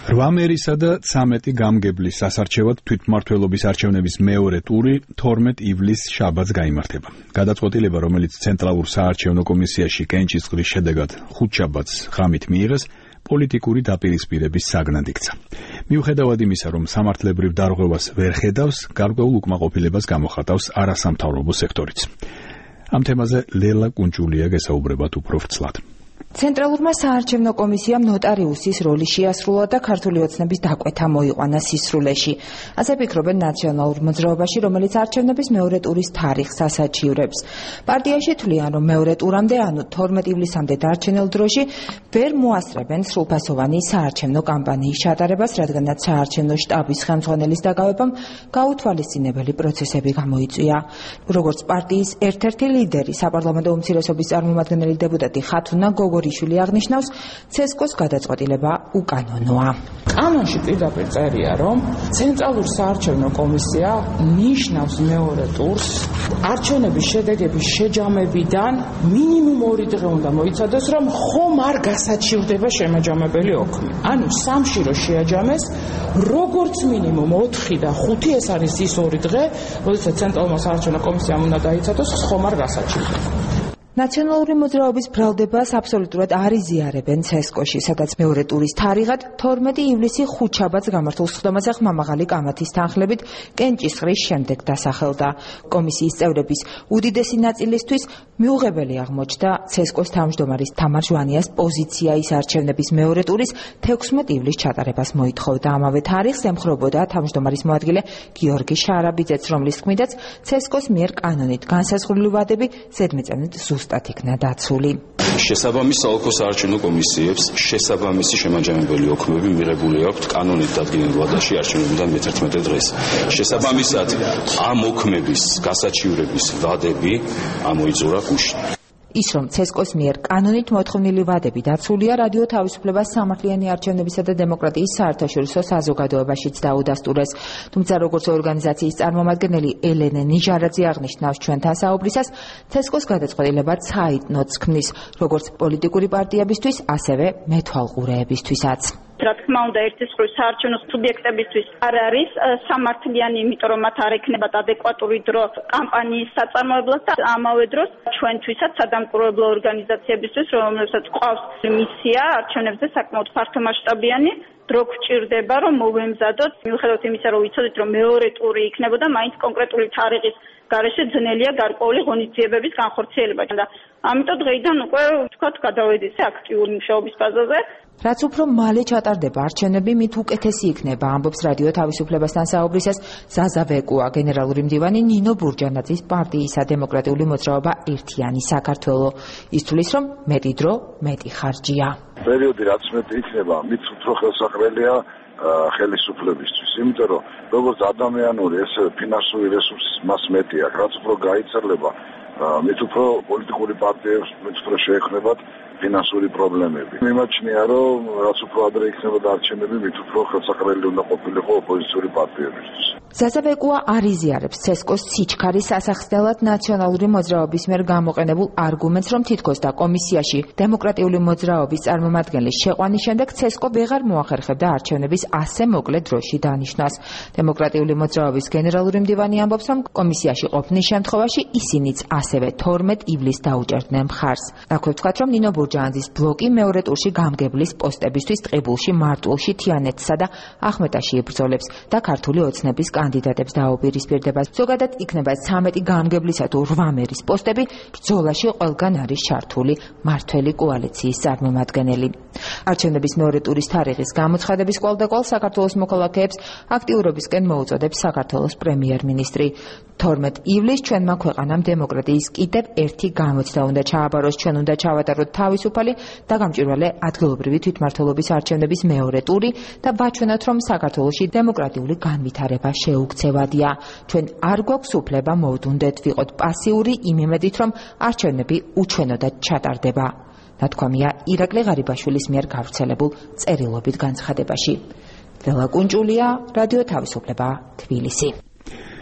8 მერისა და 13 გამგებლის სასარჩევად თვითმმართველობის არჩევნების მეორე ტური 12 ივლისს შაბათს გაიმართება. გადაწყვეტილება, რომელიც ცენტრალურ საარჩევნო კომისიაში კენჭისყრის შედეგად 5 შაბათს ღამით მიიღეს, პოლიტიკური დაპირისპირების საგნად იქცა. მიუხედავად იმისა, რომ სამართლებრივ დარღვევას ვერ ხედავს, გარკვეულ უკმაყოფილებას გამოხატავს არასამთავრობო სექტორიც. ამ თემაზე ლელა კუნჭულია გესაუბრებათ უფრო ვრცლად. ცენტრალურმა საარჩევნო კომისიამ ნოტარიუსის როლი შეასრულა და ქართული ოცნების დაკვეთა მოიყვანა სისრულეში. ასე ფიქრობენ ნაციონალურ მოძრაობაში, რომელიც არჩევნების მეორე ტურის თარიღს ასაჩივრებს. პარტიაში თვლიან, რომ მეორე ტურამდე, ანუ 12 ივლისამდე დარჩენილ დროში ვერ მოასწრებენ სრულფასოვანი საარჩევნო კამპანიის ჩატარებას, რადგანაც საარჩევნო შტაბის ხელმძღვანელის დაკავებამ გაუთვალისწინებელი პროცესები გამოიწვია. როგორც პარტიის ერთ-ერთი ლიდერი, საპარლამენტო უმცირესობის წარმომადგენელი დეპუტატი ხათუნა გოგორიშვილი აღნიშნავს, ცესკოს გადაწყვეტილება უკანონოა. კანონში პირდაპირ წერია, რომ ცენტრალურ საარჩევნო კომისია ნიშნავს მეორე ტურს არჩევნების შედეგების შეჯამებიდან მინიმუმ 2 დღე უნდა მოიცადოს, რომ ხომ არ გასაჩივრდება შემაჯამებელი ოქმი. ანუ სამში რო შეაჯამეს, როგორც მინიმუმ 4 და 5 ეს არის ის 2 დღე, როდესაც ცენტრალურმა საარჩევნო კომისიამ უნდა დაიცადოს, ხომ არ გასაჩივრდება. ნაციონალური მოძრაობის ბრალდებას აბსოლუტურად არ იზიარებენ ცესკოში, სადაც მეორე ტურის თარიღად 12 ივლისი 5 შაბათს გამართულ სხდომაზე ხმამაღალი კამათის თანხლებით კენჭისყრის შემდეგ დასახელდა. კომისიის წევრების უდიდესი ნაწილისთვის მიუღებელი აღმოჩნდა ცესკოს თავმჯდომარის თამარ ჟვანიას პოზიცია ის არჩევნების მეორე ტურის 16 ივლისს ჩატარებას მოითხოვდა. ამავე თარიღს ემხრობოდა თავმჯდომარის მოადგილე გიორგი შარაბიძეც, რომლის თქმიდაც ცესკოს მიერ კანონით განსაზღვრული ვადები ზედმიწევნით ზუსტად იქნა დაცული. შესაბამის საოლქო საარჩევნო კომისიებს შესაბამისი შემაჯამებელი ოქმები მიღებული აქვთ კანონით დადგენილ ვადაში არჩევნებიდან მე-11 დღეს. შესაბამისად ამ ოქმების გასაჩივრების ვადები ამოიწურა გუშინ. ის, რომ ცესკოს მიერ კანონით მოთხოვნილი ვადები დაცულია, რადიო თავისუფლებას სამართლიანი არჩევნებისა და დემოკრატიის საერთაშორისო საზოგადოებაშიც დაუდასტურეს. თუმცა, როგორც ორგანიზაციის წარმომადგენელი ელენე ნიჟარაძე აღნიშნავს ჩვენთან საუბრისას, ცესკოს გადაწყვეტილება ცაიტნოც ქმნის, როგორც პოლიტიკური პარტიებისთვის, ასევე მეთვალყურეებისთვისაც. რა თქმა უნდა, ერთის მხრივ საარჩევნო სუბიექტებისთვის არ არის სამართლიანი, იმიტომ რომ მათ არ ექნებათ ადეკვატური დრო კამპანიის საწარმოებლად და ამავე დროს ჩვენთვისაც სადამკვირვებლო ორგანიზაციებისთვის, რომელსაც ყავს მისია არჩევნებზე საკმაოდ ფართომასშტაბიანი, დრო გვჭირდება, რომ მოვემზადოთ, მიუხედავად იმისა, რომ ვიცოდით, რომ მეორე ტური იქნებოდა, მაინც კონკრეტული თარიღის გარეშე ძნელია გარკვეული ღონისძიებების განხორციელება და ამიტომ დღეიდან უკვე ვთქვათ, გადავედით აქტიური მუშაობის ფაზაზე. რაც უფრო მალე ჩატარდება არჩევნები, მით უკეთესი იქნება, ამბობს რადიო თავისუფლებასთან საუბრისას ზაზა ვეკუა, გენერალური მდივანი ნინო ბურჯანაძის პარტიისა დემოკრატიული მოძრაობა ერთიანი საქართველო. ის თვლის, რომ მეტი დრო, მეტი ხარჯია. პერიოდი რაც მეტი იქნება, მით უფრო ხელსაყრელია ხელისუფლებისთვის, იმიტომ რომ როგორც ადამიანური, ესე ფინანსური რესურსი მას მეტი აქვს, რაც უფრო გაიცელება, მით უფრო პოლიტიკური პარტიებს მით უფრო შეექმნებათ ფინანსური პრობლემები. მიმაჩნია, რომ რაც უფრო ადრე იქნებოდა არჩევნები, მით უფრო ხელსაყრელი უნდა ყოფილიყო ოპოზიციური პარტიებისთვის. ზაზა ვეკუა არ იზიარებს ცესკოს სიჩქარის სასახსნელად ნაციონალური მოძრაობის მიერ გამოყენებულ არგუმენტს, რომ თითქოს და კომისიაში დემოკრატიული მოძრაობის წარმომადგენლის შეყვანის შემდეგ ცესკო ვეღარ მოახერხებდა არჩევნების ასე მოკლე დროში დანიშნას. დემოკრატიული მოძრაობის გენერალური მდივანი ამბობს, რომ კომისიაში ყოფნის შემთხვევაში ისინიც ასევე 12 ივლისს დაუჭერდნენ მხარს. აქვე ვთქვათ, რომ ნინო ბურჯანაძის ბლოკი მეორე ტურში გამგებლის პოსტებისთვის ტყიბულში, მარტვილში, თიანეთსა და ახმეტაში იბრძოლებს და ქართული ოცნების კანდიდატებს დაუპირისპირდება. ზოგადად იქნება 13 გამგებლისა თუ 8 მერის პოსტები, ბრძოლაში ყველგან არის ჩართული მართველი კოალიციის წარმომადგენელი. არჩევნების მეორე ტურის თარიღის გამოცხადების კვალდაკვალ საქართველოს მოქალაქეებს აქტიურობისკენ მოუწოდებს საქართველოს პრემიერ-მინისტრი. 12 ივლისს ჩვენმა ქვეყანამ დემოკრატიის კიდევ ერთი გამოცდა უნდა ჩააბაროს, ჩვენ უნდა ჩავატაროთ თავისუფალი და გამჭვირვალე ადგილობრივი თვითმმართველობის არჩევნების მეორე ტური და ვაჩვენოთ, რომ საქართველოში დემოკრატიული განვითარება შეუქცევადია. ჩვენ არ გვაქვს უფლება მოვდუნდეთ, ვიყოთ პასიური იმ იმედით, რომ არჩევნები უჩვენოდაც ჩატარდება. ნათქვამია ირაკლი ღარიბაშვილის მიერ გავრცელებულ წერილობით განცხადებაში. ლელა კუნჭულია, რადიო თავისუფლება, თბილისი.